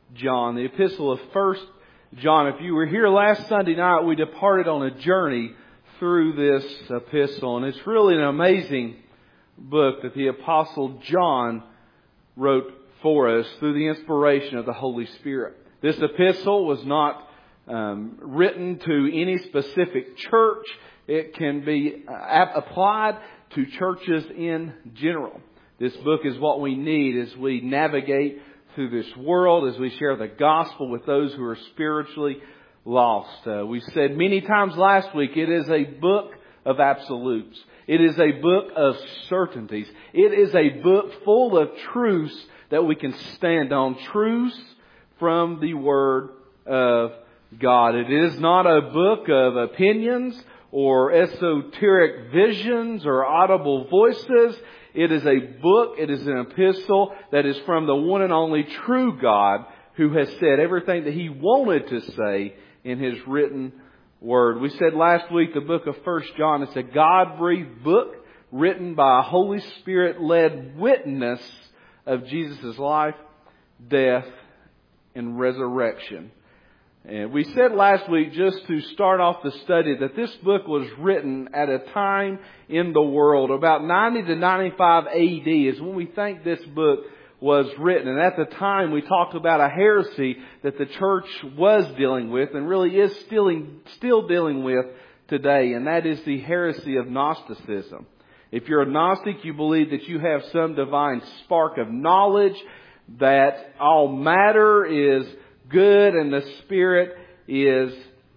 John, the epistle of 1 John. If you were here last Sunday night, we departed on a journey through this epistle. And it's really an amazing book that the Apostle John wrote for us through the inspiration of the Holy Spirit. This epistle was not written to any specific church. It can be applied to churches in general. This book is what we need as we navigate through this world, as we share the gospel with those who are spiritually lost. We said many times last week, it is a book of absolutes. It is a book of certainties. It is a book full of truths that we can stand on. Truths from the Word of God. It is not a book of opinions or esoteric visions or audible voices. It is a book, it is an epistle that is from the one and only true God who has said everything that He wanted to say in His written Word. We said last week the book of 1 John is a God-breathed book written by a Holy Spirit-led witness of Jesus' life, death, and resurrection. And we said last week, just to start off the study, that this book was written at a time in the world, about 90 to 95 AD is when we think this book was written. And at the time we talked about a heresy that the church was dealing with and really is still dealing with today. And that is the heresy of Gnosticism. If you're a Gnostic, you believe that you have some divine spark of knowledge, that all matter is good and the Spirit is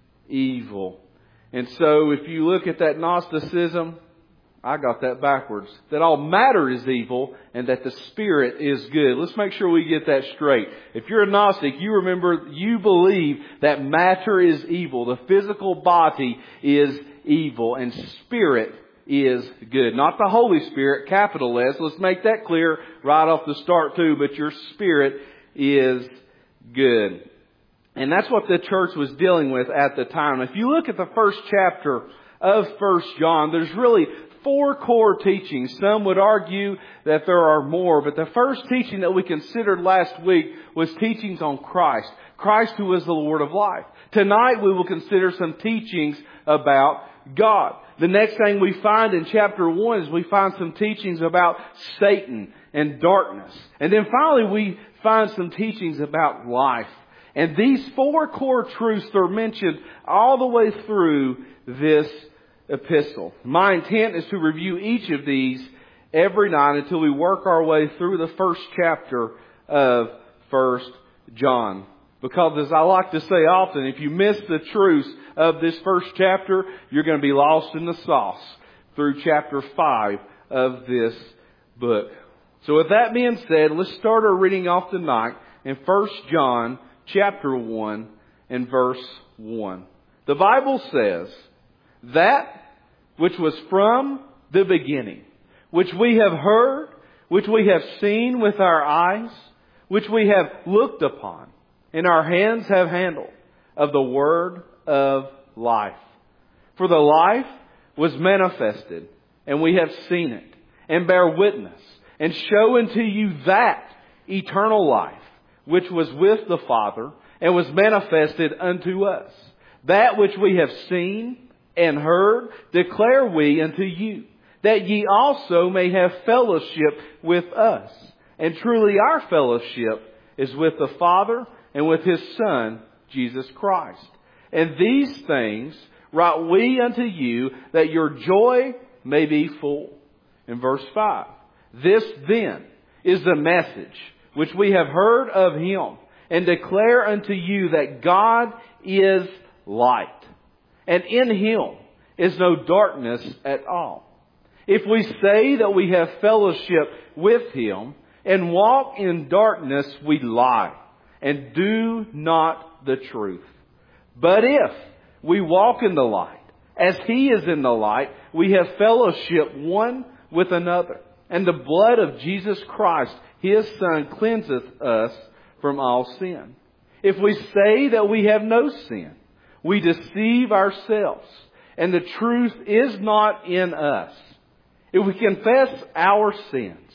evil. And so if you look at that Gnosticism, I got that backwards. That all matter is evil and that the Spirit is good. Let's make sure we get that straight. If you're a Gnostic, you believe that matter is evil. The physical body is evil and Spirit is good. Not the Holy Spirit, capital S. Let's make that clear right off the start too. But your spirit is good. And that's what the church was dealing with at the time. If you look at the first chapter of 1 John, there's really 4 core teachings. Some would argue that there are more, but the first teaching that we considered last week was teachings on Christ. Christ who is the Lord of life. Tonight we will consider some teachings about God. The next thing we find in chapter 1 is we find some teachings about Satan and darkness. And then finally we find some teachings about life. And these 4 core truths are mentioned all the way through this epistle. My intent is to review each of these every night until we work our way through the first chapter of 1 John. Because as I like to say often, if you miss the truths of this first chapter, you're going to be lost in the sauce through chapter 5 of this book. So with that being said, let's start our reading off tonight in 1 John chapter 1 and verse 1. The Bible says, "That which was from the beginning, which we have heard, which we have seen with our eyes, which we have looked upon, and our hands have handled, of the word of life. For the life was manifested, and we have seen it, and bear witness, and show unto you that eternal life, which was with the Father, and was manifested unto us. That which we have seen and heard declare we unto you, that ye also may have fellowship with us. And truly our fellowship is with the Father and with His Son, Jesus Christ. And these things write we unto you, that your joy may be full." In verse 5, "This then is the message which we have heard of Him, and declare unto you that God is light, and in Him is no darkness at all. If we say that we have fellowship with Him, and walk in darkness, we lie, and do not the truth. But if we walk in the light, as He is in the light, we have fellowship one with another. And the blood of Jesus Christ, His Son, cleanseth us from all sin. If we say that we have no sin, we deceive ourselves, and the truth is not in us. If we confess our sins,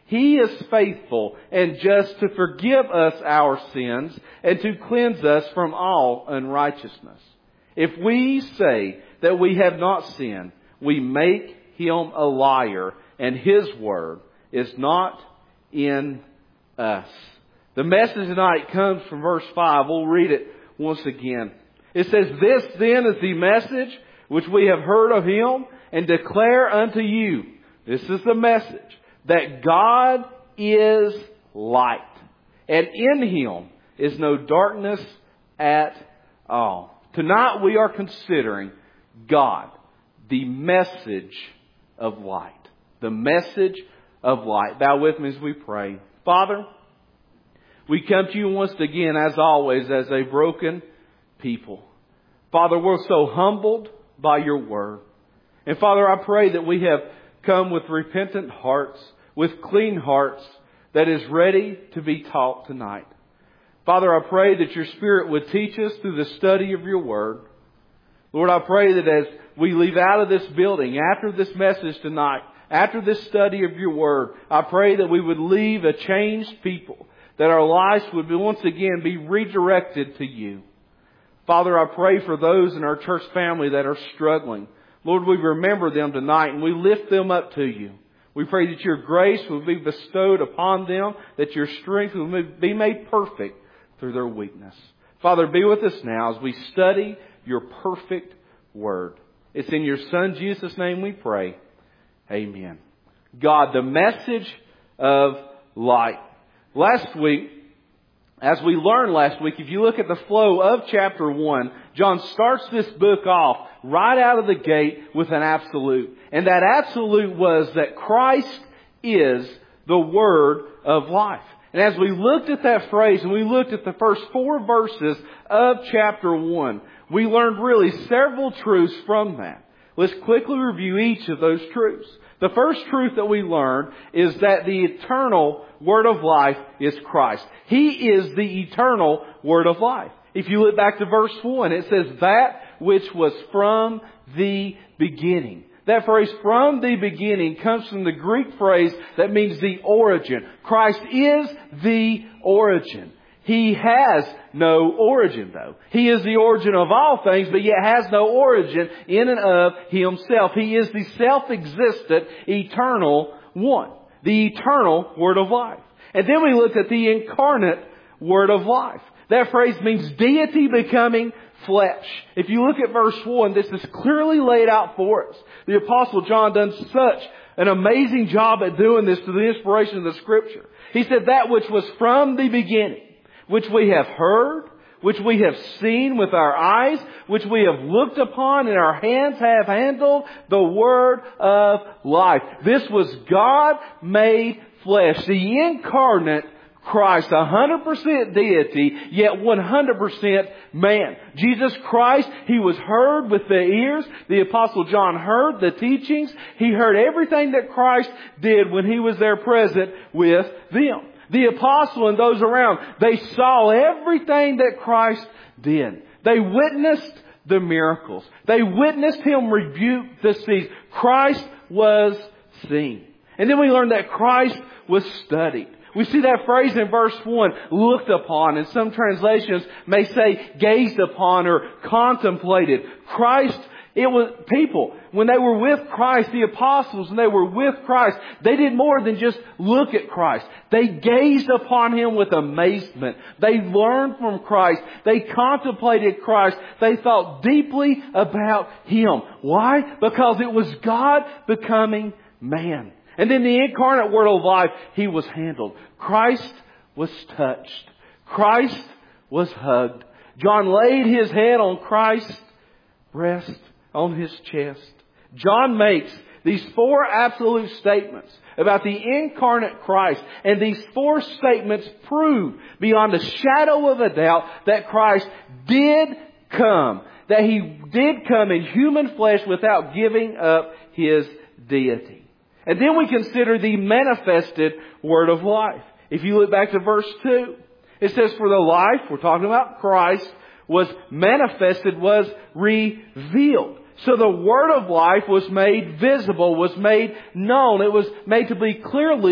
He is faithful and just to forgive us our sins and to cleanse us from all unrighteousness. If we say that we have not sinned, we make Him a liar, and His word is not in us. The message tonight comes from verse 5. We'll read it once again. It says, "This then is the message which we have heard of Him and declare unto you." This is the message. That God is light, and in Him is no darkness at all. Tonight we are considering God, the message of light. The message of light. Bow with me as we pray. Father, we come to you once again, as always, as a broken people. Father, we're so humbled by your word. And Father, I pray that we have come with repentant hearts, with clean hearts, that is ready to be taught tonight. Father, I pray that your Spirit would teach us through the study of your word. Lord, I pray that as we leave out of this building, after this message tonight, after this study of your word, I pray that we would leave a changed people, that our lives would once again be redirected to you. Father, I pray for those in our church family that are struggling. Lord, we remember them tonight and we lift them up to you. We pray that your grace will be bestowed upon them, that your strength will be made perfect through their weakness. Father, be with us now as we study your perfect word. It's in your Son Jesus' name we pray. Amen. God, the message of light. Last week, as we learned last week, if you look at the flow of chapter 1, John starts this book off right out of the gate with an absolute. And that absolute was that Christ is the Word of life. And as we looked at that phrase and we looked at the first 4 verses of chapter 1, we learned really several truths from that. Let's quickly review each of those truths. The first truth that we learned is that the eternal Word of life is Christ. He is the eternal Word of life. If you look back to verse 1, it says, "That which was from the beginning." That phrase, "from the beginning," comes from the Greek phrase that means the origin. Christ is the origin. He has no origin, though. He is the origin of all things, but yet has no origin in and of Himself. He is the self-existent, eternal one. The eternal Word of life. And then we looked at the incarnate Word of life. That phrase means deity becoming flesh. If you look at verse 1, this is clearly laid out for us. The Apostle John done such an amazing job at doing this through the inspiration of the Scripture. He said, "That which was from the beginning, which we have heard, which we have seen with our eyes, which we have looked upon and our hands have handled, the Word of life." This was God made flesh, the incarnate Christ, 100% deity, yet 100% man. Jesus Christ, He was heard with the ears. The Apostle John heard the teachings. He heard everything that Christ did when He was there present with them. The apostle and those around, they saw everything that Christ did. They witnessed the miracles. They witnessed Him rebuke the seas. Christ was seen. And then we learned that Christ was studied. We see that phrase in verse 1, "looked upon," and some translations may say gazed upon or contemplated. Christ, it was people, when they were with Christ, the apostles, and they were with Christ, they did more than just look at Christ. They gazed upon Him with amazement. They learned from Christ. They contemplated Christ. They thought deeply about Him. Why? Because it was God becoming man. And then the incarnate Word of life, He was handled. Christ was touched. Christ was hugged. John laid his head on Christ's breast, on His chest. John makes these 4 absolute statements about the incarnate Christ. And these 4 statements prove beyond a shadow of a doubt that Christ did come. That He did come in human flesh without giving up His deity. And then we consider the manifested Word of life. If you look back to verse 2, it says, "For the life," we're talking about Christ, "was manifested," was revealed. So the Word of life was made visible, was made known. It was made to be clearly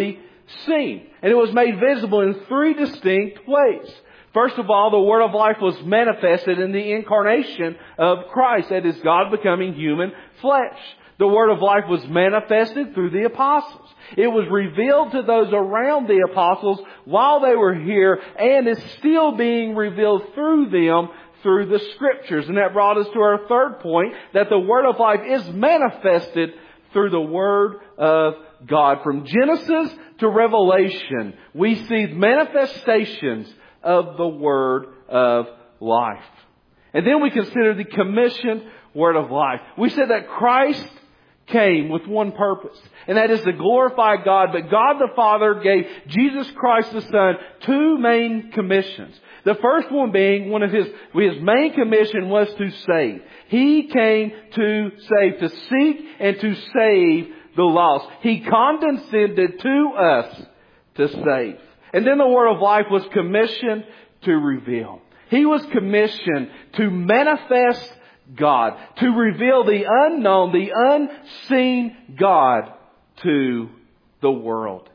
seen. And it was made visible in three distinct ways. First of all, the Word of life was manifested in the incarnation of Christ. That is, God becoming human flesh. The Word of life was manifested through the apostles. It was revealed to those around the apostles while they were here, and is still being revealed through them through the Scriptures. And that brought us to our third point, that the Word of life is manifested through the Word of God. From Genesis to Revelation, we see manifestations of the Word of life. And then we consider the commissioned Word of life. We said that Christ came with one purpose, and that is to glorify God. But God the Father gave Jesus Christ the Son two main commissions. The first one being his main commission was to save. He came to save, to seek and to save the lost. He condescended to us to save. And then the Word of life was commissioned to reveal. He was commissioned to manifest God, to reveal the unknown, the unseen God to the world.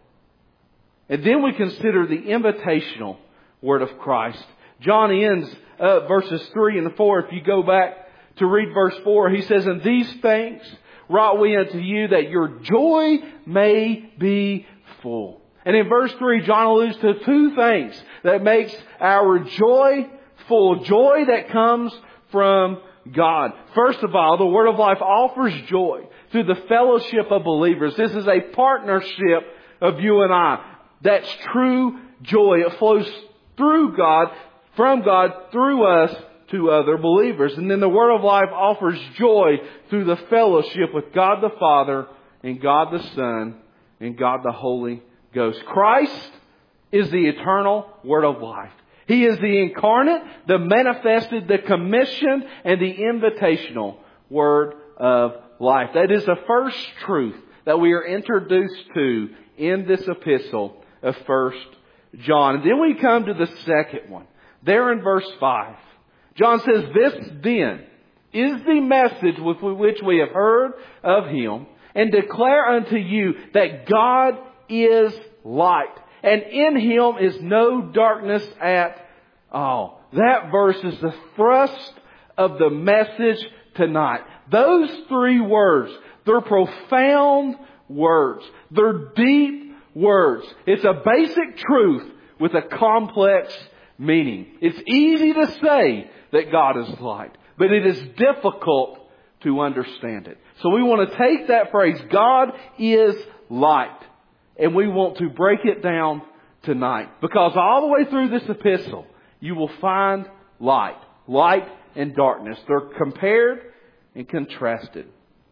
And then we consider the invitational Word of Christ. John ends verses 3 and 4. If you go back to read verse 4, he says, "And these things wrought we unto you, that your joy may be full." And in verse 3, John alludes to two things that makes our joy full. Joy that comes from God. First of all, the Word of life offers joy through the fellowship of believers. This is a partnership of you and I. That's true joy. It flows through God, from God, through us to other believers. And then the Word of life offers joy through the fellowship with God the Father and God the Son and God the Holy Ghost. Christ is the eternal Word of life. He is the incarnate, the manifested, the commissioned, and the invitational Word of life. That is the first truth that we are introduced to in this epistle of 1 John. And then we come to the second one. There in verse 5. John says, "This then is the message with which we have heard of Him, and declare unto you that God is light, and in Him is no darkness at all." That verse is the thrust of the message tonight. Those three words, they're profound words. They're deep words. It's a basic truth with a complex meaning. It's easy to say that God is light, but it is difficult to understand it. So we want to take that phrase, God is light, and we want to break it down tonight. Because all the way through this epistle, you will find light and darkness. They're compared and contrasted.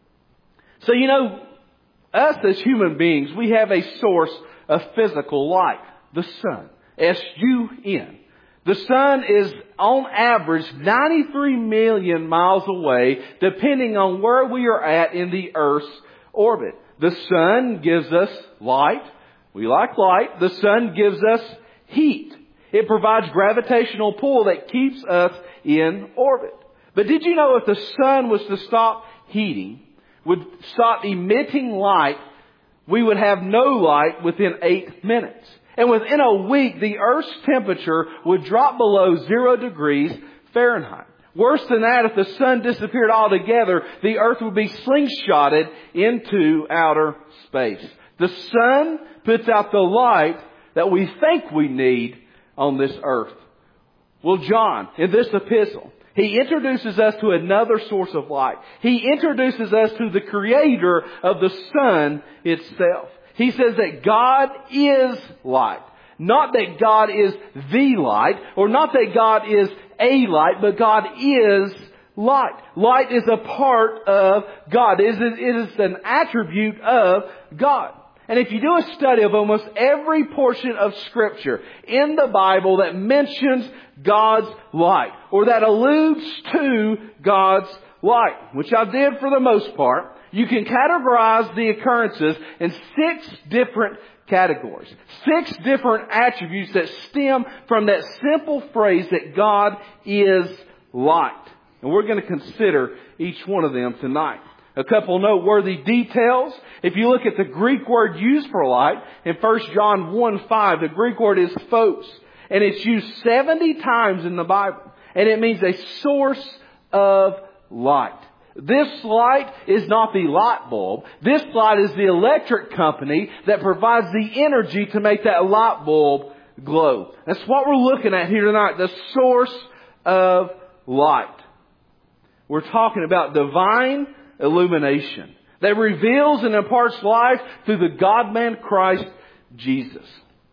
So us as human beings, we have a source of physical light, the sun, S-U-N. The sun is on average 93 million miles away, depending on where we are at in the Earth's orbit. The sun gives us light. We like light. The sun gives us heat. It provides gravitational pull that keeps us in orbit. But did you know if the sun was to stop heating, would stop emitting light, we would have no light within 8 minutes. And within a week, the Earth's temperature would drop below 0 degrees Fahrenheit. Worse than that, if the sun disappeared altogether, the Earth would be slingshotted into outer space. The sun puts out the light that we think we need on this earth. Well, John, in this epistle, he introduces us to another source of light. He introduces us to the Creator of the sun itself. He says that God is light. Not that God is the light, or not that God is a light, but God is light. Light is a part of God. It is an attribute of God. And if you do a study of almost every portion of Scripture in the Bible that mentions God's light, or that alludes to God's light, which I did for the most part, you can categorize the occurrences in 6 different categories. 6 different attributes that stem from that simple phrase that God is light. And we're going to consider each one of them tonight. A couple noteworthy details. If you look at the Greek word used for light, in 1 John 1:5, the Greek word is phos. And it's used 70 times in the Bible. And it means a source of light. This light is not the light bulb. This light is the electric company that provides the energy to make that light bulb glow. That's what we're looking at here tonight. The source of light. We're talking about divine illumination that reveals and imparts life through the God-man Christ Jesus.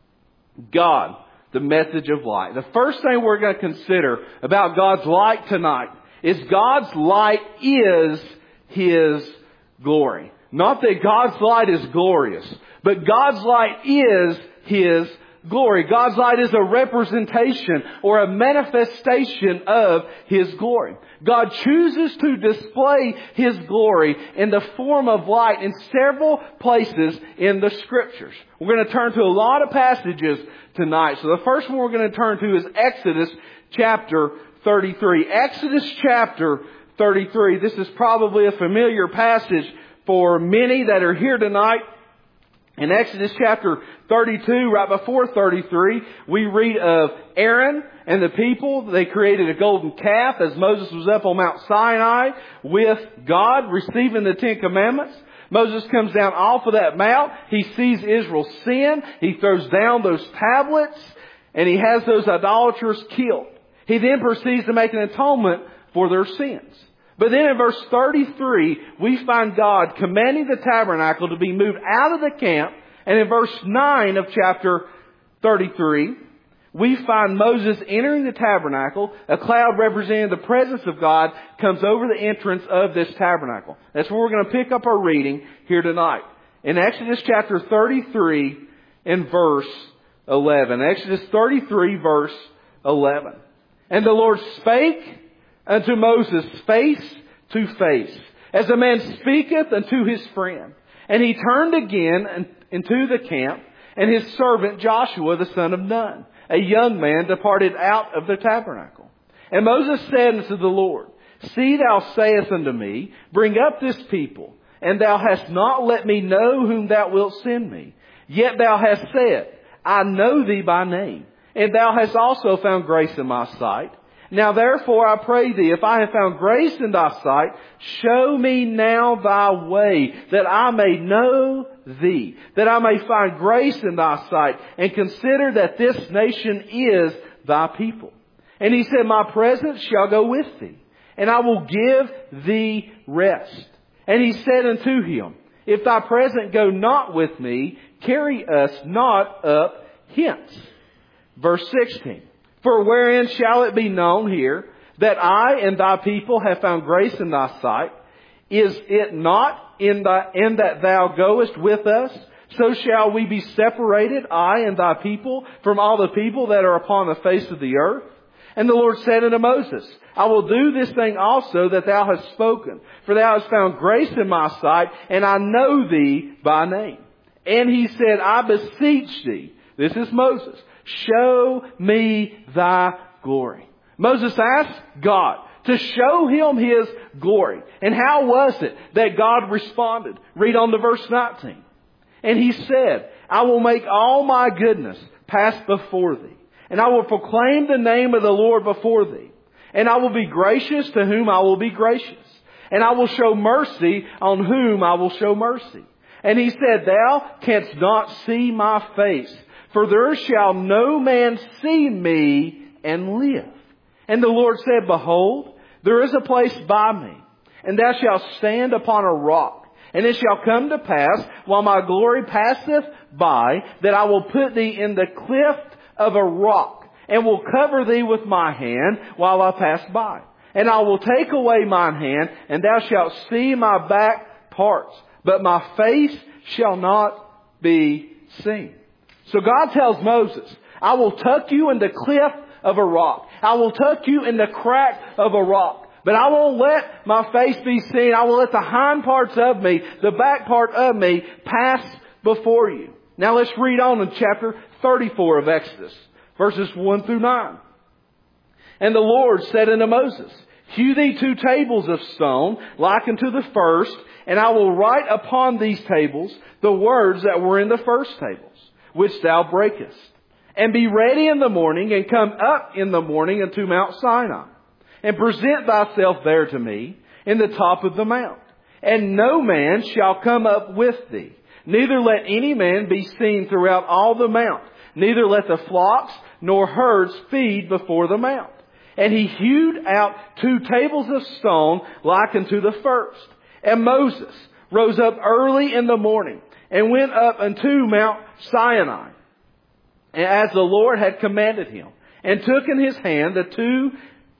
God, the message of light. The first thing we're going to consider about God's light tonight is God's light is His glory. Not that God's light is glorious, but God's light is His glory. God's light is a representation or a manifestation of His glory. God chooses to display His glory in the form of light in several places in the Scriptures. We're going to turn to a lot of passages tonight. So the first one we're going to turn to is Exodus chapter 33. Exodus chapter 33. This is probably a familiar passage for many that are here tonight. In Exodus chapter 32, right before 33, we read of Aaron and the people. They created a golden calf as Moses was up on Mount Sinai with God, receiving the Ten Commandments. Moses comes down off of that mount. He sees Israel's sin. He throws down those tablets, and he has those idolaters killed. He then proceeds to make an atonement for their sins. But then in verse 33, we find God commanding the tabernacle to be moved out of the camp. And in verse 9 of chapter 33, we find Moses entering the tabernacle. A cloud representing the presence of God comes over the entrance of this tabernacle. That's where we're going to pick up our reading here tonight. In Exodus chapter 33 and verse 11. Exodus 33 verse 11. And the Lord spake unto Moses face to face, as a man speaketh unto his friend. And he turned again into the camp, and his servant Joshua the son of Nun, a young man, departed out of the tabernacle. And Moses said unto the Lord, See, thou sayest unto me, Bring up this people, and thou hast not let me know whom thou wilt send me. Yet thou hast said, I know thee by name, and thou hast also found grace in my sight. Now therefore I pray thee, if I have found grace in thy sight, show me now thy way, that I may know thee, that I may find grace in thy sight, and consider that this nation is thy people. And he said, My presence shall go with thee, and I will give thee rest. And he said unto him, If thy presence go not with me, carry us not up hence. Verse 16. For wherein shall it be known here that I and thy people have found grace in thy sight? Is it not in that thou goest with us? So shall we be separated, I and thy people, from all the people that are upon the face of the earth? And the Lord said unto Moses, I will do this thing also that thou hast spoken, for thou hast found grace in my sight, and I know thee by name. And he said, I beseech thee, this is Moses, show me thy glory. Moses asked God to show him His glory. And how was it that God responded? Read on to verse 19. And he said, I will make all my goodness pass before thee, and I will proclaim the name of the Lord before thee. And I will be gracious to whom I will be gracious, and I will show mercy on whom I will show mercy. And he said, Thou canst not see my face, for there shall no man see me and live. And the Lord said, Behold, there is a place by me, and thou shalt stand upon a rock. And it shall come to pass, while my glory passeth by, that I will put thee in the cleft of a rock, and will cover thee with my hand while I pass by. And I will take away mine hand, and thou shalt see my back parts, but my face shall not be seen. So God tells Moses, I will tuck you in the cleft of a rock. I will tuck you in the crack of a rock. But I won't let my face be seen. I will let the hind parts of me, the back part of me, pass before you. Now let's read on in chapter 34 of Exodus, verses 1 through 9. And the Lord said unto Moses, Hew thee 2 tables of stone, like unto the first, and I will write upon these tables the words that were in the first tables, which thou breakest. And be ready in the morning, and come up in the morning unto Mount Sinai, and present thyself there to me in the top of the mount. And no man shall come up with thee, neither let any man be seen throughout all the mount, neither let the flocks nor herds feed before the mount. And he hewed out 2 tables of stone like unto the first. And Moses rose up early in the morning, and went up unto Mount Sinai, as the Lord had commanded him, and took in his hand the 2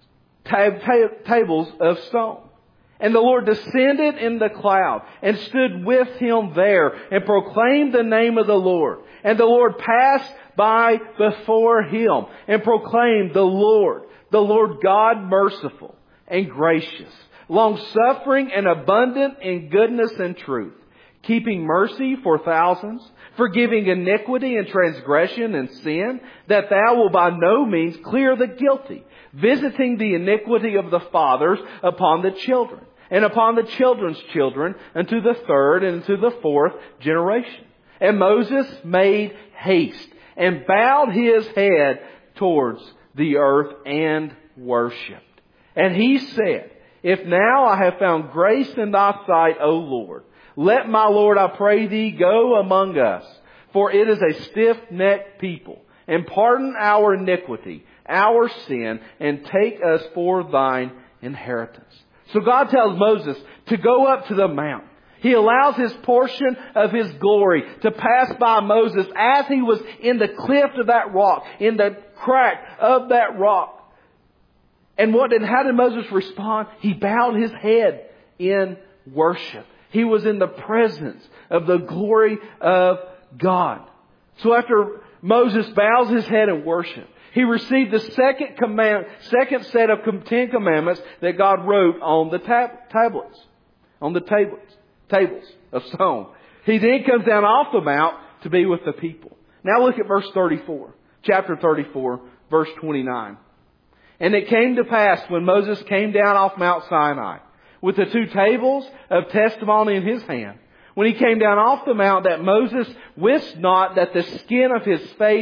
tables of stone. And the Lord descended in the cloud, and stood with him there, and proclaimed the name of the Lord. And the Lord passed by before him, and proclaimed, the Lord God merciful and gracious, long-suffering and abundant in goodness and truth, keeping mercy for thousands, forgiving iniquity and transgression and sin, that thou wilt by no means clear the guilty, visiting the iniquity of the fathers upon the children, and upon the children's children, unto the 3rd and unto the 4th generation. And Moses made haste, and bowed his head towards the earth, and worshipped. And he said, If now I have found grace in thy sight, O Lord, let my Lord, I pray thee, go among us, for it is a stiff-necked people, and pardon our iniquity, our sin, and take us for thine inheritance. So God tells Moses to go up to the mount. He allows his portion of his glory to pass by Moses as he was in the cleft of that rock, in the crack of that rock. And how did Moses respond? He bowed his head in worship. He was in the presence of the glory of God. So after Moses bows his head in worship, he received the second set of 10 commandments that God wrote on the tables of stone. He then comes down off the mount to be with the people. Now look at verse 34. Chapter 34, verse 29. And it came to pass when Moses came down off Mount Sinai with the 2 tables of testimony in his hand, when he came down off the mount, that Moses wist not that the skin of his face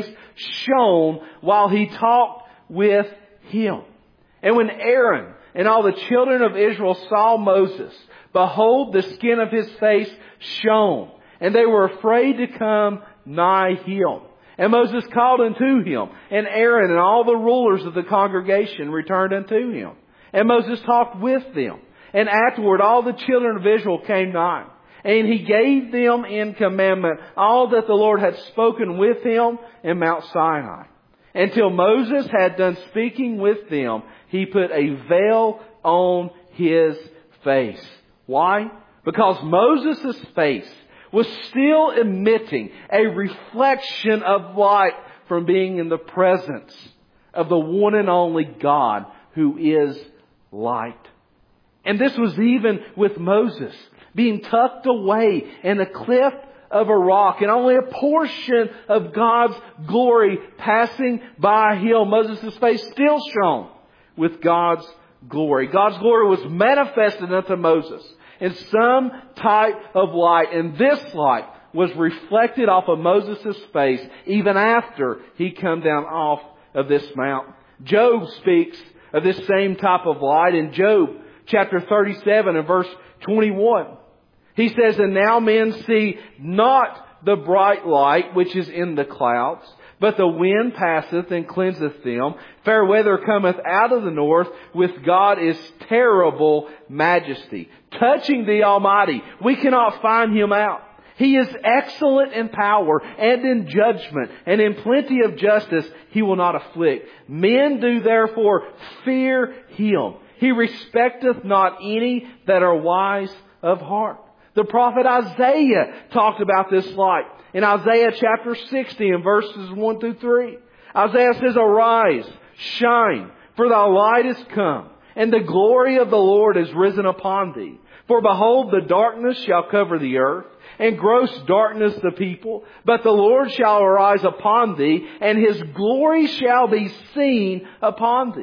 shone while he talked with him. And when Aaron and all the children of Israel saw Moses, behold, the skin of his face shone, and they were afraid to come nigh him. And Moses called unto him, and Aaron and all the rulers of the congregation returned unto him. And Moses talked with them. And afterward all the children of Israel came nigh. And he gave them in commandment all that the Lord had spoken with him in Mount Sinai. Until Moses had done speaking with them, he put a veil on his face. Why? Because Moses' face was still emitting a reflection of light from being in the presence of the one and only God who is light. And this was even with Moses being tucked away in a cleft of a rock, and only a portion of God's glory passing by him. Moses' face still shone with God's glory. God's glory was manifested unto Moses in some type of light, and this light was reflected off of Moses' face even after he come down off of this mount. Job speaks of this same type of light in Job chapter 37 and verse 21. He says, And now men see not the bright light which is in the clouds, but the wind passeth and cleanseth them. Fair weather cometh out of the north. With God is terrible majesty. Touching the Almighty, we cannot find Him out. He is excellent in power and in judgment, and in plenty of justice He will not afflict. Men do therefore fear Him. He respecteth not any that are wise of heart. The prophet Isaiah talked about this light in Isaiah chapter 60 and verses 1 through 3. Isaiah says, Arise, shine, for thy light is come, and the glory of the Lord is risen upon thee. For behold, the darkness shall cover the earth, and gross darkness the people. But the Lord shall arise upon thee, and His glory shall be seen upon thee.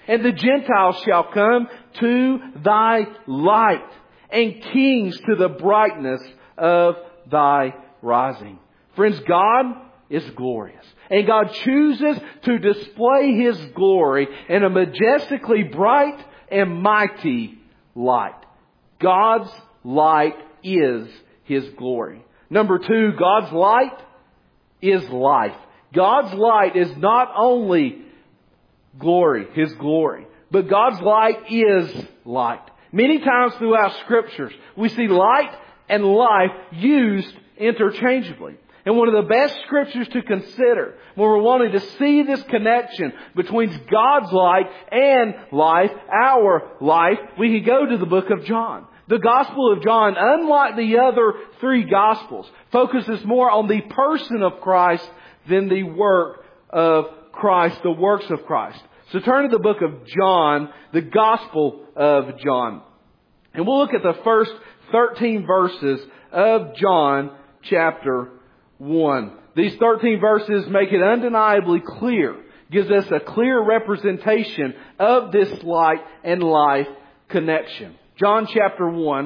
And the Gentiles shall come to thy light, and kings to the brightness of thy rising. Friends, God is glorious. And God chooses to display His glory in a majestically bright and mighty light. God's light is His glory. Number 2, God's light is life. God's light is not only glory, His glory, but God's light is light. Many times throughout Scriptures, we see light and life used interchangeably. And one of the best Scriptures to consider when we're wanting to see this connection between God's light and life, our life, we can go to the book of John. The Gospel of John, unlike the other 3 Gospels, focuses more on the person of Christ than the work of Christ, the works of Christ. So turn to the book of John, the Gospel of John. And we'll look at the first 13 verses of John chapter 1. These 13 verses make it undeniably clear, gives us a clear representation of this light and life connection. John chapter 1,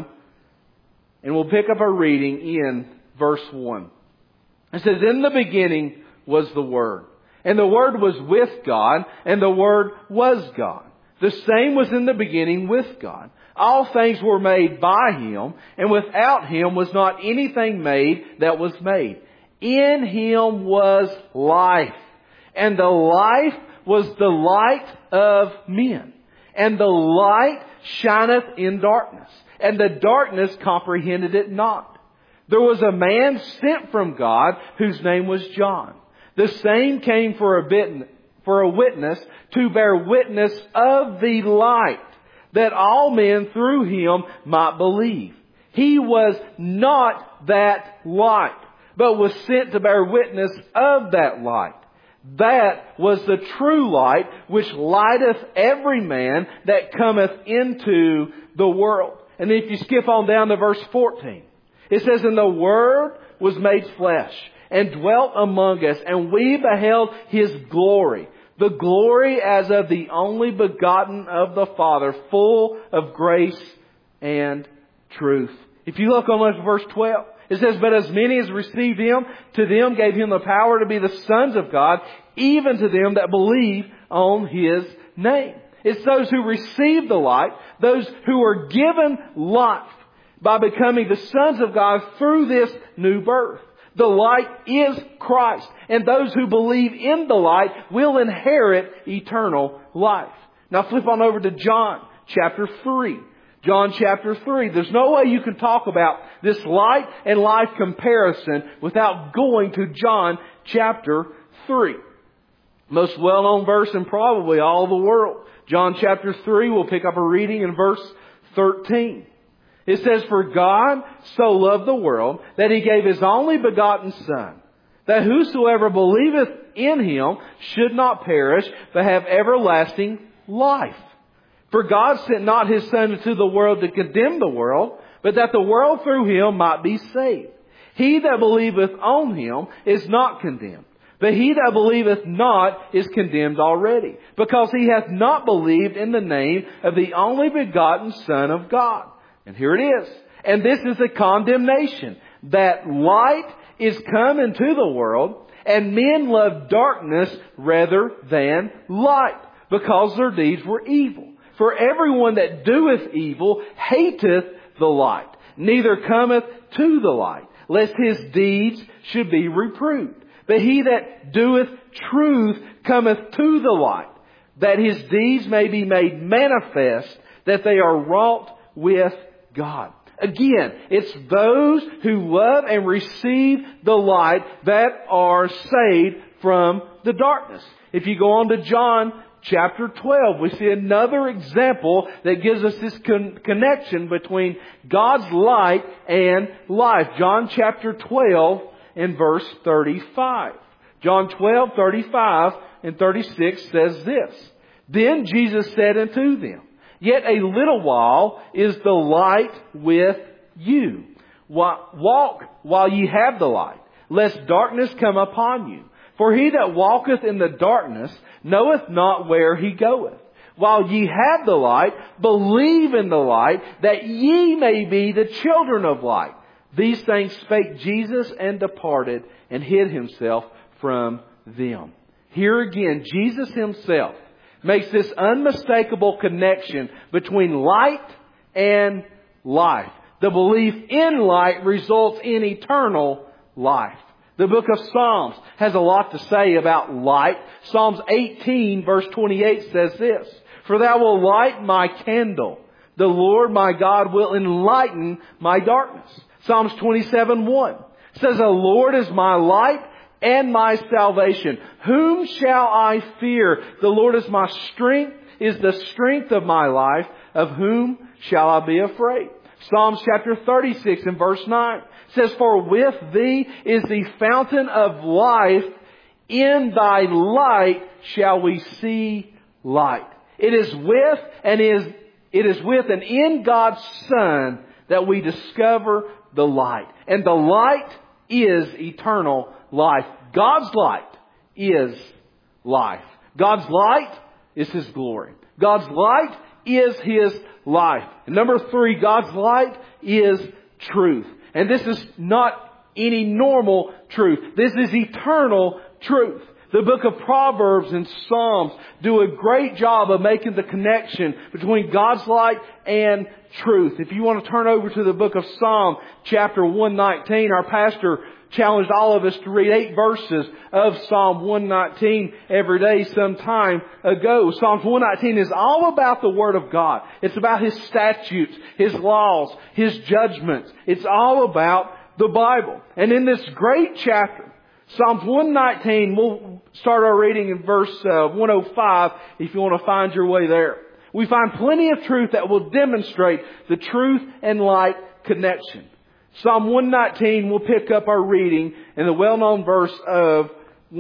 and we'll pick up our reading in verse 1. It says, "In the beginning was the Word, and the Word was with God, and the Word was God. The same was in the beginning with God. All things were made by Him, and without Him was not anything made that was made. In Him was life, and the life was the light of men. And the light shineth in darkness, and the darkness comprehended it not. There was a man sent from God, whose name was John. The same came for a witness, to bear witness of the light, that all men through Him might believe. He was not that light, but was sent to bear witness of that light. That was the true light, which lighteth every man that cometh into the world." And then if you skip on down to verse 14, it says, "And the Word was made flesh, and dwelt among us, and we beheld His glory, the glory as of the only begotten of the Father, full of grace and truth." If you look on verse 12, it says, "But as many as received Him, to them gave Him the power to be the sons of God, even to them that believe on His name." It's those who receive the light, those who are given life by becoming the sons of God through this new birth. The light is Christ, and those who believe in the light will inherit eternal life. Now flip on over to John chapter 3. John chapter 3. There's no way you can talk about this light and life comparison without going to John chapter 3. Most well-known verse in probably all the world. John chapter 3, we'll pick up a reading in verse 13. It says, "For God so loved the world that He gave His only begotten Son, that whosoever believeth in Him should not perish, but have everlasting life. For God sent not His Son into the world to condemn the world, but that the world through Him might be saved. He that believeth on Him is not condemned, but he that believeth not is condemned already, because he hath not believed in the name of the only begotten Son of God." And here it is. "And this is the condemnation, that light is come into the world, and men love darkness rather than light, because their deeds were evil. For everyone that doeth evil hateth the light, neither cometh to the light, lest his deeds should be reproved. But he that doeth truth cometh to the light, that his deeds may be made manifest, that they are wrought with God." Again, it's those who love and receive the light that are saved from the darkness. If you go on to John chapter 12, we see another example that gives us this connection between God's light and life. John chapter 12 and verse 35. John 12, 35 and 36 says this, "Then Jesus said unto them, Yet a little while is the light with you. Walk while ye have the light, lest darkness come upon you. For he that walketh in the darkness knoweth not where he goeth. while ye have the light, believe in the light, that ye may be the children of light. These things spake Jesus and departed and hid himself from them. Here again, Jesus himself makes this unmistakable connection between light and life. The belief in light results in eternal life. The book of Psalms has a lot to say about light. Psalms 18 verse 28 says this, For thou wilt light my candle. The Lord my God will enlighten my darkness. Psalms 27:1 says, The Lord is my light and my salvation. Whom shall I fear? The Lord is my strength, is the strength of my life. Of whom shall I be afraid? Psalms chapter 36 and verse 9 says, For with thee is the fountain of life. In thy light shall we see light. It is with and in God's Son that we discover the light. And the light is eternal life. God's light is life. God's light is His glory. God's light is His life. And number 3, God's light is truth. And this is not any normal truth. This is eternal truth. The book of Proverbs and Psalms do a great job of making the connection between God's light and truth. If you want to turn over to the book of Psalm chapter 119, our pastor challenged all of us to read 8 verses of Psalm 119 every day some time ago. Psalm 119 is all about the Word of God. It's about His statutes, His laws, His judgments. It's all about the Bible. And in this great chapter, Psalms 119, we'll start our reading in verse 105 if you want to find your way there. We find plenty of truth that will demonstrate the truth and light connection. Psalm 119, we'll pick up our reading in the well-known verse of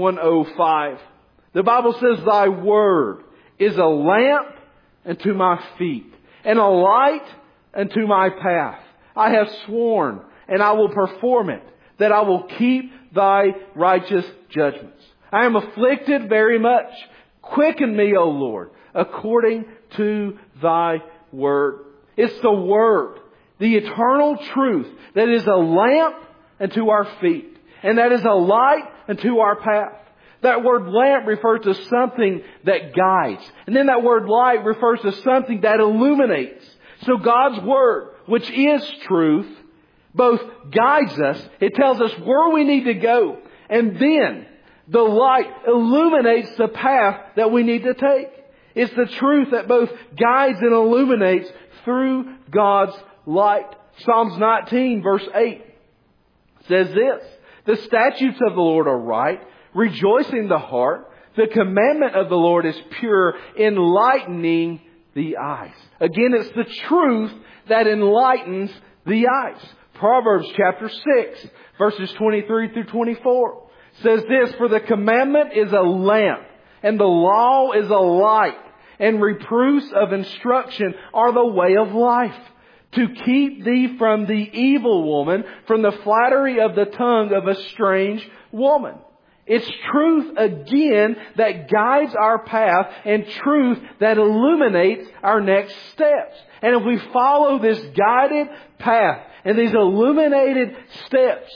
105. The Bible says, Thy word is a lamp unto my feet and a light unto my path. I have sworn and I will perform it, that I will keep Thy righteous judgments. I am afflicted very much. Quicken me, O Lord, according to Thy word. It's the word, the eternal truth, that is a lamp unto our feet, and that is a light unto our path. That word lamp refers to something that guides. And then that word light refers to something that illuminates. So God's word, which is truth, both guides us, it tells us where we need to go, and then the light illuminates the path that we need to take. It's the truth that both guides and illuminates through God's light. Psalms 19 verse 8 says this, The statutes of the Lord are right, rejoicing the heart. The commandment of the Lord is pure, enlightening the eyes. Again, it's the truth that enlightens the eyes. Proverbs chapter 6, verses 23 through 24 says this, For the commandment is a lamp, and the law is a light, and reproofs of instruction are the way of life, to keep thee from the evil woman, from the flattery of the tongue of a strange woman. It's truth again that guides our path, and truth that illuminates our next steps. And if we follow this guided path and these illuminated steps,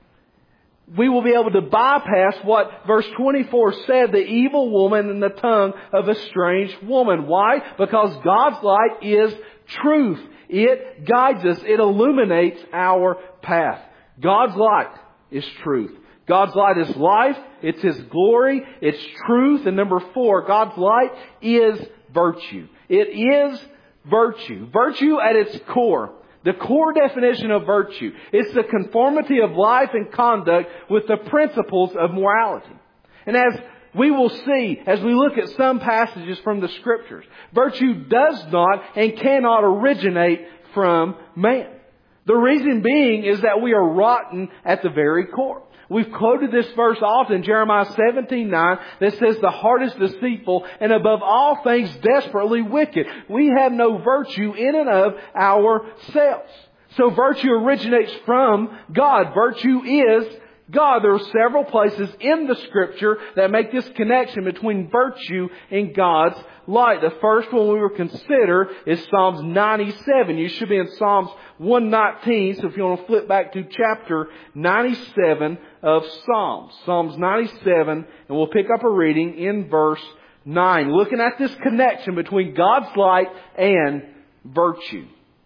we will be able to bypass what verse 24 said, the evil woman and the tongue of a strange woman. Why? Because God's light is truth. It guides us. It illuminates our path. God's light is truth. God's light is life. It's His glory. It's truth. And number 4, God's light is virtue. It is virtue. Virtue at its core. The core definition of virtue. It's the conformity of life and conduct with the principles of morality. And as we will see, as we look at some passages from the Scriptures, virtue does not and cannot originate from man. The reason being is that we are rotten at the very core. We've quoted this verse often, Jeremiah 17:9, that says the heart is deceitful and above all things desperately wicked. We have no virtue in and of ourselves. So virtue originates from God. Virtue is God. There are several places in the Scripture that make this connection between virtue and God's light. The first one we will consider is Psalms 97. You should be in Psalms 119, so if you want to flip back to chapter 97 of Psalms. Psalms 97, and we'll pick up a reading in verse 9, looking at this connection between God's light and virtue.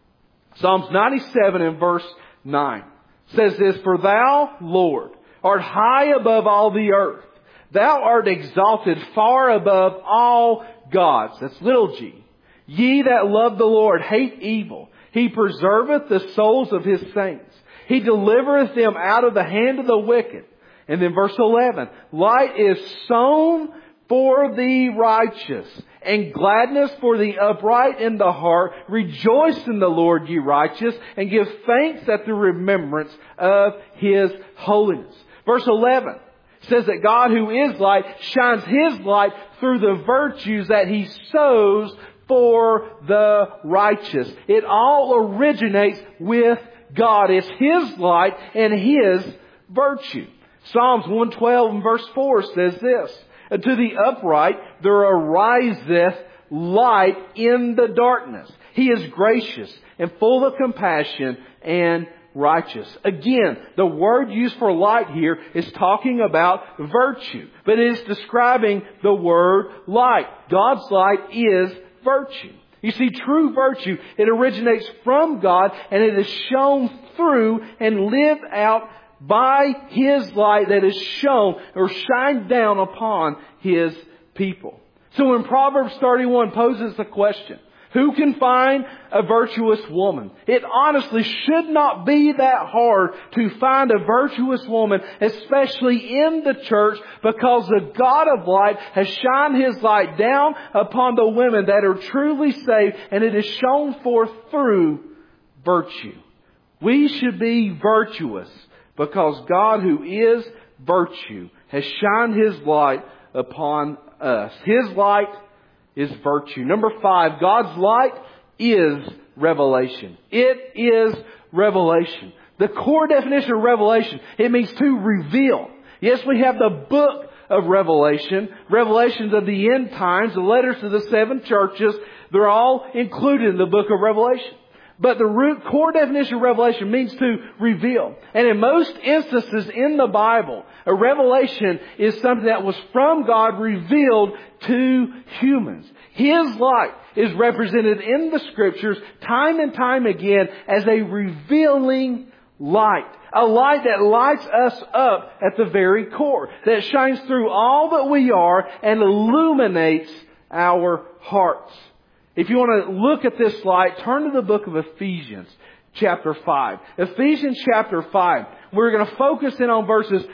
Psalms 97 and verse 9 says this, "For Thou, Lord, art high above all the earth. Thou art exalted far above all gods." That's little g. "Ye that love the Lord hate evil. He preserveth the souls of His saints. He delivereth them out of the hand of the wicked." And then verse 11, "Light is sown for the righteous, and gladness for the upright in the heart. Rejoice in the Lord, ye righteous, and give thanks at the remembrance of His holiness." Verse 11 says that God, who is light, shines His light through the virtues that He sows for the righteous. It all originates with God. It's His light and His virtue. Psalms 112 and verse 4 says this, "And to the upright there ariseth light in the darkness. He is gracious and full of compassion and righteous." Again, the word used for light here is talking about virtue, but it is describing the word light. God's light is virtue. You see, true virtue, it originates from God, and it is shown through and lived out by His light that is shown or shined down upon His people. So when Proverbs 31 poses the question, who can find a virtuous woman? It honestly should not be that hard to find a virtuous woman, especially in the church, because the God of light has shined His light down upon the women that are truly saved, and it is shown forth through virtue. We should be virtuous because God, who is virtue, has shined His light upon us. His light is virtue. Number 5, God's light is revelation. It is revelation. The core definition of revelation, it means to reveal. Yes, we have the book of Revelation, revelations of the end times, the letters to the 7 churches. They're all included in the book of Revelation. But the root core definition of revelation means to reveal. And in most instances in the Bible, a revelation is something that was from God revealed to humans. His light is represented in the Scriptures time and time again as a revealing light. A light that lights us up at the very core. That shines through all that we are and illuminates our hearts. If you want to look at this light, turn to the book of Ephesians, chapter 5. Ephesians chapter 5. We're going to focus in on verses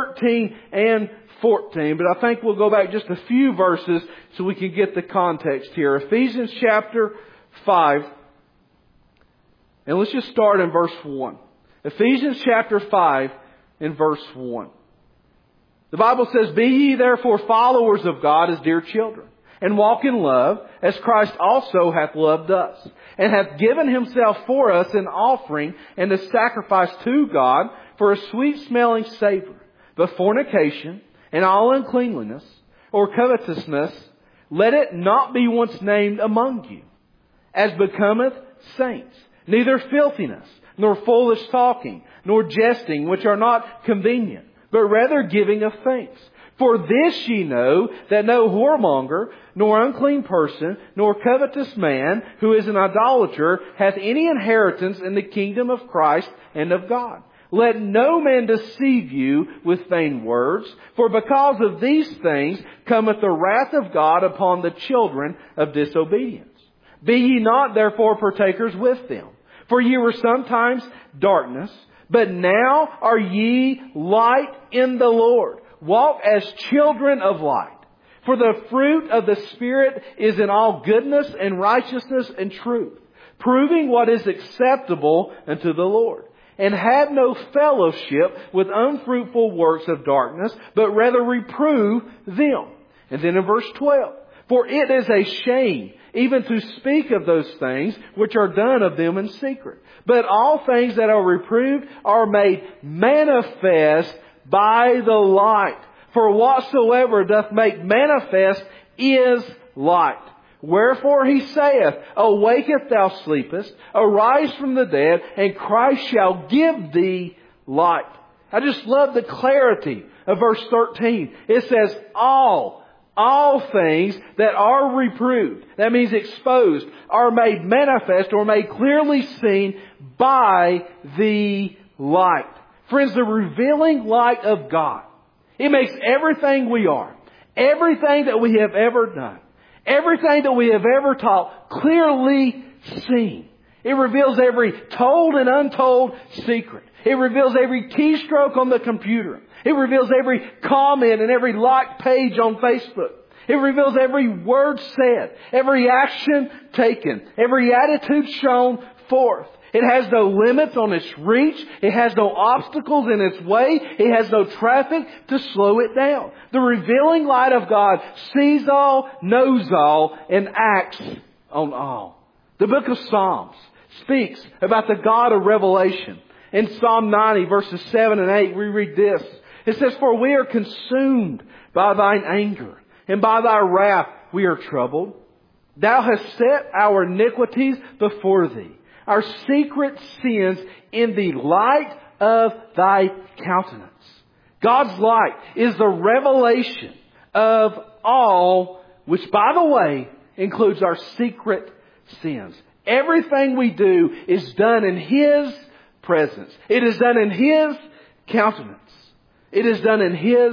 13 and 14, but I think we'll go back just a few verses so we can get the context here. Ephesians chapter 5. And let's just start in verse 1. Ephesians chapter 5 and verse 1. The Bible says, "Be ye therefore followers of God as dear children, and walk in love, as Christ also hath loved us, and hath given Himself for us an offering and a sacrifice to God for a sweet-smelling savor. But fornication and all uncleanliness or covetousness, let it not be once named among you, as becometh saints, neither filthiness, nor foolish talking, nor jesting, which are not convenient, but rather giving of thanks. For this ye know, that no whoremonger, nor unclean person, nor covetous man, who is an idolater, hath any inheritance in the kingdom of Christ and of God. Let no man deceive you with vain words, for because of these things cometh the wrath of God upon the children of disobedience. Be ye not therefore partakers with them. For ye were sometimes darkness, but now are ye light in the Lord. Walk as children of light. For the fruit of the Spirit is in all goodness and righteousness and truth, proving what is acceptable unto the Lord. And have no fellowship with unfruitful works of darkness, but rather reprove them. And then in verse 12, for it is a shame even to speak of those things which are done of them in secret. But all things that are reproved are made manifest by the light. For whatsoever doth make manifest is light. Wherefore he saith, Awaketh, thou sleepest, arise from the dead, and Christ shall give thee light. I just love the clarity of verse 13. It says, all things that are reproved, that means exposed, are made manifest or made clearly seen by the light. Friends, the revealing light of God, it makes everything we are, everything that we have ever done, everything that we have ever taught clearly seen. It reveals every told and untold secret. It reveals every keystroke on the computer. It reveals every comment and every like page on Facebook. It reveals every word said, every action taken, every attitude shown forth. It has no limits on its reach. It has no obstacles in its way. It has no traffic to slow it down. The revealing light of God sees all, knows all, and acts on all. The book of Psalms speaks about the God of revelation. In Psalm 90 verses 7 and 8 we read this. It says, For we are consumed by thine anger, and by thy wrath we are troubled. Thou hast set our iniquities before thee, our secret sins in the light of thy countenance. God's light is the revelation of all, which by the way includes our secret sins. Everything we do is done in His presence. It is done in His countenance. It is done in His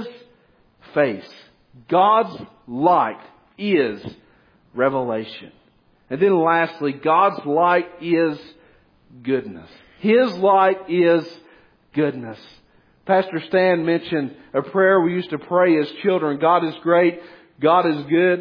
face. God's light is revelation. And then lastly, God's light is goodness. His light is goodness. Pastor Stan mentioned a prayer we used to pray as children. God is great. God is good.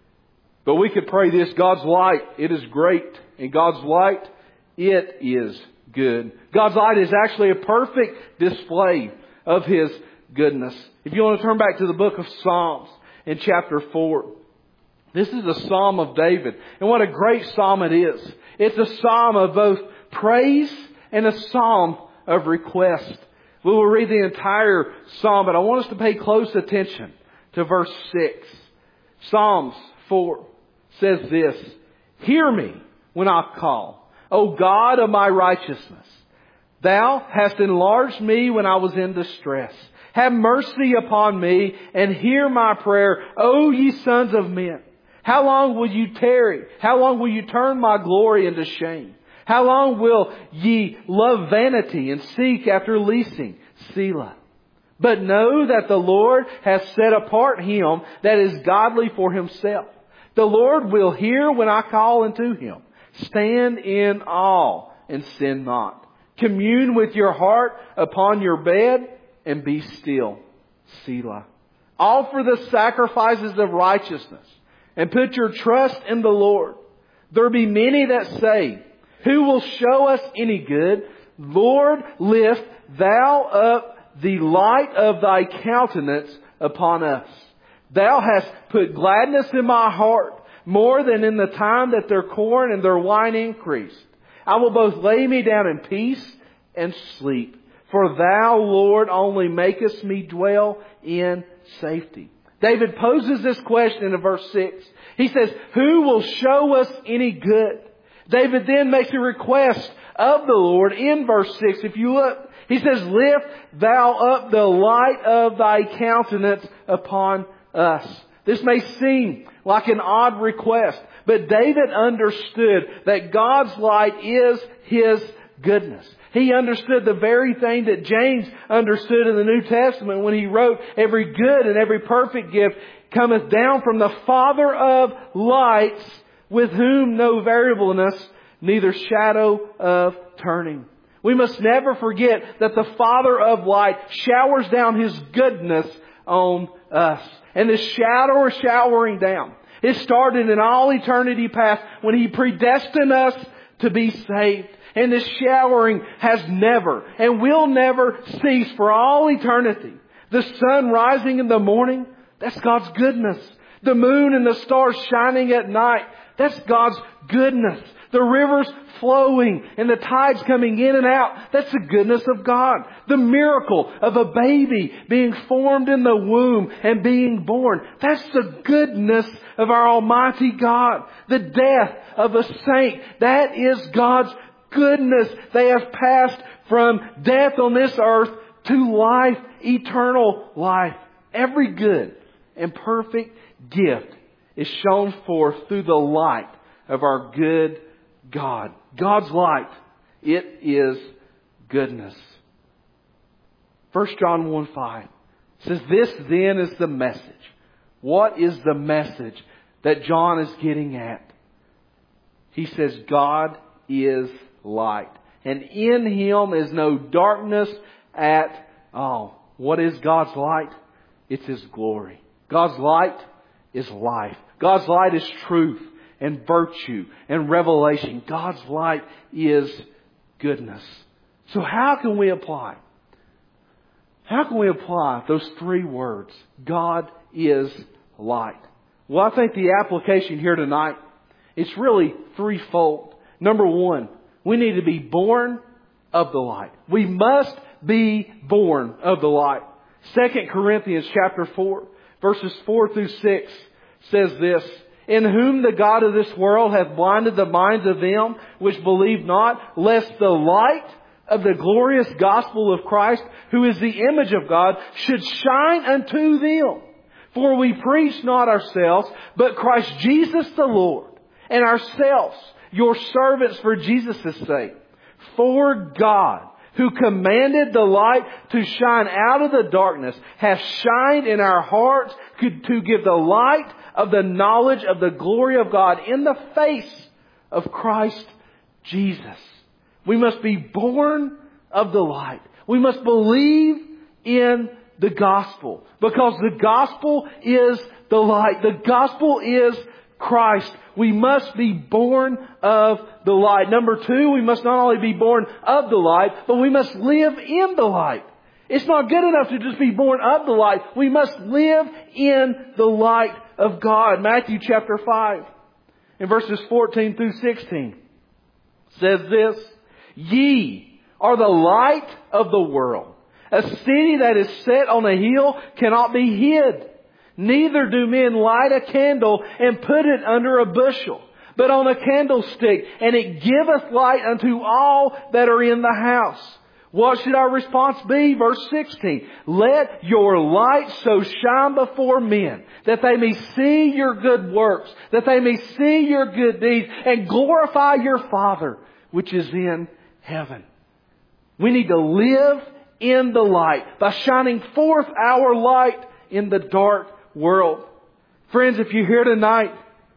But we could pray this: God's light, it is great. And God's light, it is good. God's light is actually a perfect display of His goodness. If you want to turn back to the book of Psalms in chapter 4. This is a Psalm of David. And what a great Psalm it is. It's a Psalm of both praise and a Psalm of request. We will read the entire Psalm, but I want us to pay close attention to verse 6. Psalms 4 says this: Hear me when I call, O God of my righteousness. Thou hast enlarged me when I was in distress. Have mercy upon me and hear my prayer, O ye sons of men. How long will you tarry? How long will you turn my glory into shame? How long will ye love vanity and seek after leasing? Selah. But know that the Lord hath set apart him that is godly for Himself. The Lord will hear when I call unto Him. Stand in awe and sin not. Commune with your heart upon your bed and be still. Selah. Offer the sacrifices of righteousness and put your trust in the Lord. There be many that say, Who will show us any good? Lord, lift thou up the light of thy countenance upon us. Thou hast put gladness in my heart, more than in the time that their corn and their wine increased. I will both lay me down in peace and sleep. For thou, Lord, only makest me dwell in safety. David poses this question in verse 6. He says, Who will show us any good? David then makes a request of the Lord in verse 6. If you look, he says, Lift thou up the light of thy countenance upon us. This may seem like an odd request, but David understood that God's light is His goodness. He understood the very thing that James understood in the New Testament when he wrote, Every good and every perfect gift cometh down from the Father of lights, with whom no variableness, neither shadow of turning. We must never forget that the Father of light showers down His goodness on us. And this showering down, it started in all eternity past when He predestined us to be saved. And this showering has never and will never cease for all eternity. The sun rising in the morning, that's God's goodness. The moon and the stars shining at night, that's God's goodness. The rivers flowing and the tides coming in and out. That's the goodness of God. The miracle of a baby being formed in the womb and being born. That's the goodness of our Almighty God. The death of a saint. That is God's goodness. They have passed from death on this earth to life, eternal life. Every good and perfect gift is shown forth through the light of our good God. God's light, it is goodness. 1 John 1:5 says, this then is the message. What is the message that John is getting at? He says, God is light, and in Him is no darkness at all. What is God's light? It's His glory. God's light is life. God's light is truth and virtue and revelation. God's light is goodness. So how can we apply? How can we apply those three words? God is light. Well, I think the application here tonight, it's really threefold. Number one, we need to be born of the light. We must be born of the light. 2 Corinthians chapter 4, verses 4 through 6 says this, in whom the God of this world hath blinded the minds of them which believe not, lest the light of the glorious gospel of Christ, who is the image of God, should shine unto them. For we preach not ourselves, but Christ Jesus the Lord, and ourselves your servants for Jesus' sake. For God, who commanded the light to shine out of the darkness, hath shined in our hearts to give the light of the knowledge of the glory of God in the face of Christ Jesus. We must be born of the light. We must believe in the gospel, because the gospel is the light. The gospel is Christ. We must be born of the light. Number two, we must not only be born of the light, but we must live in the light. It's not good enough to just be born of the light. We must live in the light of God. Matthew chapter 5, in verses 14 through 16, says this, ye are the light of the world. A city that is set on a hill cannot be hid. Neither do men light a candle and put it under a bushel, but on a candlestick, and it giveth light unto all that are in the house. What should our response be? Verse 16. Let your light so shine before men, that they may see your good works, that they may see your good deeds, and glorify your Father which is in heaven. We need to live in the light by shining forth our light in the dark world. Friends, if you're here tonight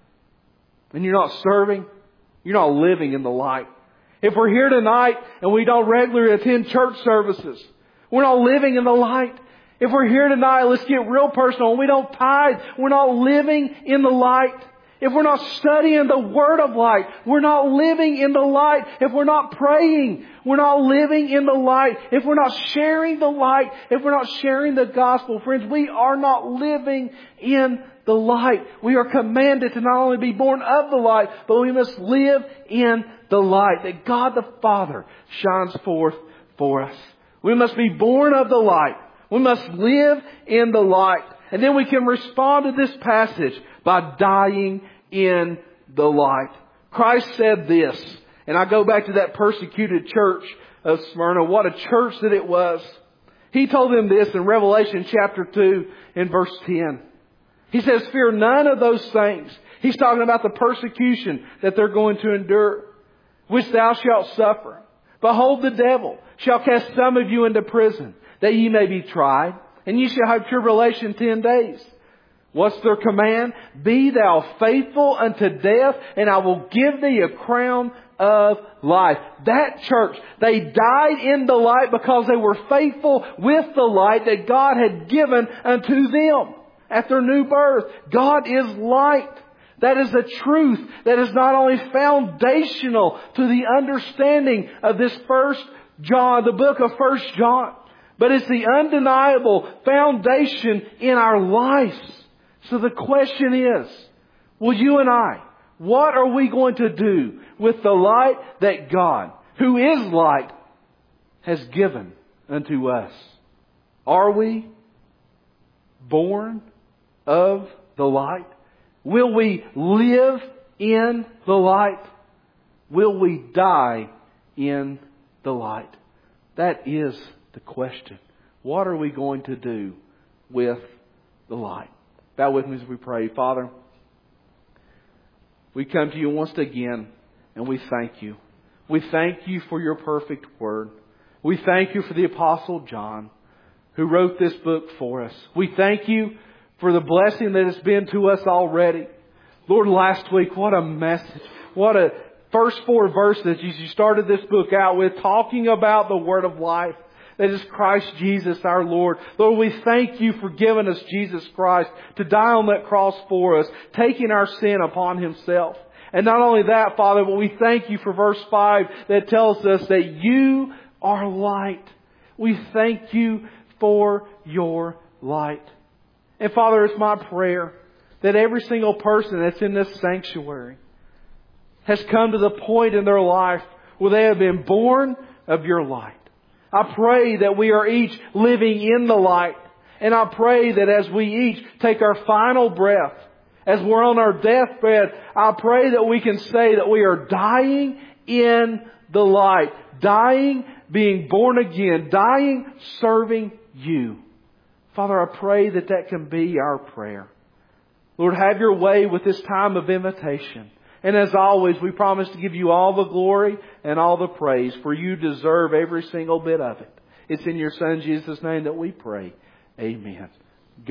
and you're not serving, you're not living in the light. If we're here tonight and we don't regularly attend church services, we're not living in the light. If we're here tonight, let's get real personal, and we don't tithe, we're not living in the light. If we're not studying the Word of light, we're not living in the light. If we're not praying, we're not living in the light. If we're not sharing the light, if we're not sharing the gospel, friends, we are not living in the light. We are commanded to not only be born of the light, but we must live in the light that God the Father shines forth for us. We must be born of the light. We must live in the light. And then we can respond to this passage by dying in the light. Christ said this, and I go back to that persecuted church of Smyrna. What a church that it was. He told them this in Revelation chapter 2 in verse 10. He says, fear none of those things. He's talking about the persecution that they're going to endure, which thou shalt suffer. Behold, the devil shall cast some of you into prison, that ye may be tried, and ye shall have tribulation 10 days. What's their command? Be thou faithful unto death, and I will give thee a crown of life. That church, they died in the light because they were faithful with the light that God had given unto them at their new birth. God is light. That is a truth that is not only foundational to the understanding of this First John, the book of First John, but it's the undeniable foundation in our lives. So the question is, will you and I What are we going to do with the light that God, who is light, has given unto us? Are we born of the light? Will we live in the light? Will we die in the light? That is the question. What are we going to do with the light? Bow with me as we pray. Father, we come to you once again and we thank you. We thank you for your perfect word. We thank you for the Apostle John who wrote this book for us. We thank you for the blessing that has been to us already. Lord, last week, what a message. What a first 4 verses as you started this book out with, talking about the Word of life. That is Christ Jesus our Lord. Lord, we thank you for giving us Jesus Christ to die on that cross for us, taking our sin upon Himself. And not only that, Father, but we thank you for verse 5 that tells us that you are light. We thank you for your light. And Father, it's my prayer that every single person that's in this sanctuary has come to the point in their life where they have been born of your light. I pray that we are each living in the light. And I pray that as we each take our final breath, as we're on our deathbed, I pray that we can say that we are dying in the light. Dying, being born again. Dying, serving you. Father, I pray that that can be our prayer. Lord, have your way with this time of invitation. And as always, we promise to give you all the glory and all the praise, for you deserve every single bit of it. It's in your Son Jesus' name that we pray. Amen.